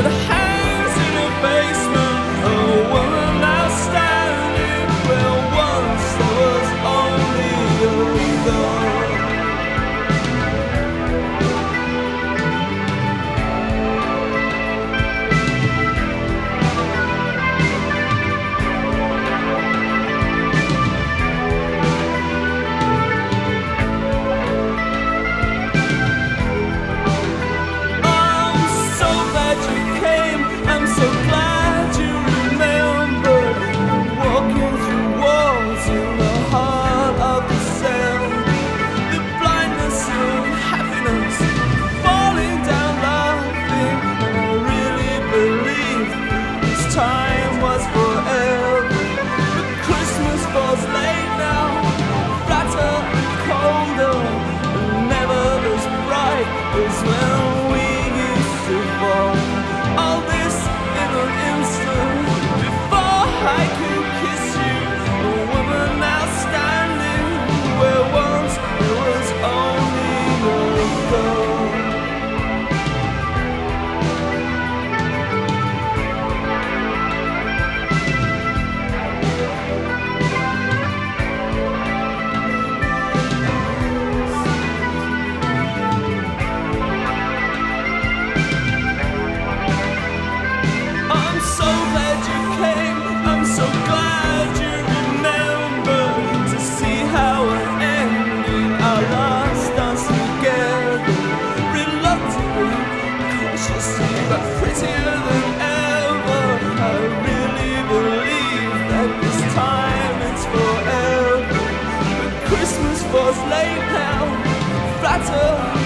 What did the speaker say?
that hangs in a basement. A woman now standing where once there was only a girl. Time was forever, but Christmas falls late now, flatter and colder, and never as bright as when we used to fall. All this in an instant, before I could kiss you, a woman now standing where once there was only a girl. So glad you came, I'm so glad you remembered to see how it ended our last dance together. Reluctantly, cautiously, but prettier than ever. I really believe that this time it's forever. But Christmas was late now, flatter